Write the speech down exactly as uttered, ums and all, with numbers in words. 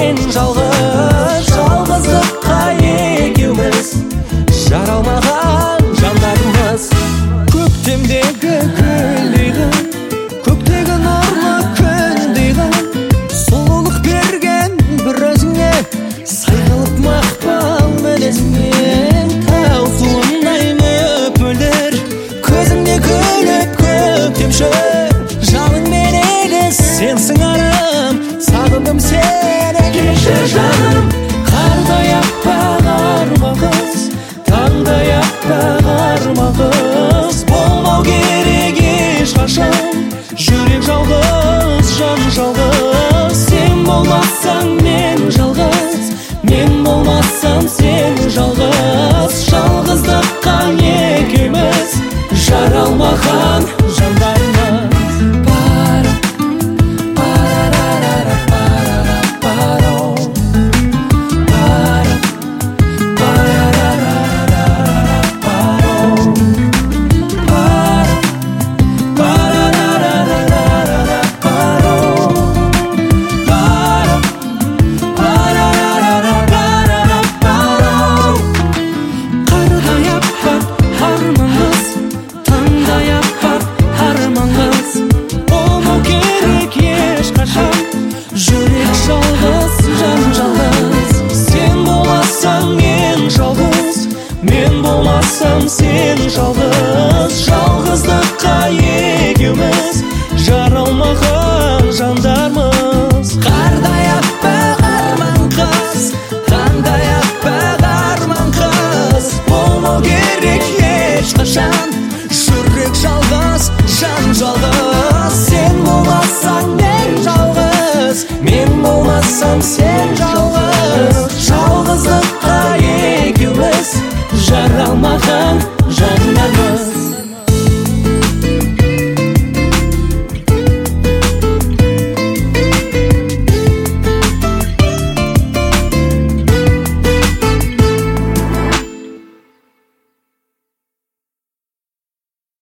мен жалғыз, жалғыздыққа екеуміз жаралмаған жандармыз. Көктемдегі гүлдейді, көктегі нұрлы күндейді, сұлулық берген бір өзіңе, сайлылық мақпал мінезіңнен. Тау суындай мөпілдір, көзіңде күліп көктемші, жалынмен егіз сенсің арым, сағындым сені кешір жаным. Қардай аппақ арма қыз, таңдай аппақ арма қыз, болмау керек ешқашан, жүрек жалғыз, жан жалғыз. Сен болмасаң мен жалғыз, мен болмасам сен жалғыз, жалғыздыққа екеуміз жаралмаған жандармыз. Жүрек жалғыз, жан жалғыз. Сен болмасаң мен жалғыз, мен болмасам сен жалғыз, жалғыздыққа екеуміз жаралмаған жандармыз. Қардай аппақ арман қыз, таңдай аппақ арман қыз, болмау керек ешқашан, жүрек жалғыз, жан жалғыз. Сен болмасаң мен жалғыз, мен болмасам сен жалғыз.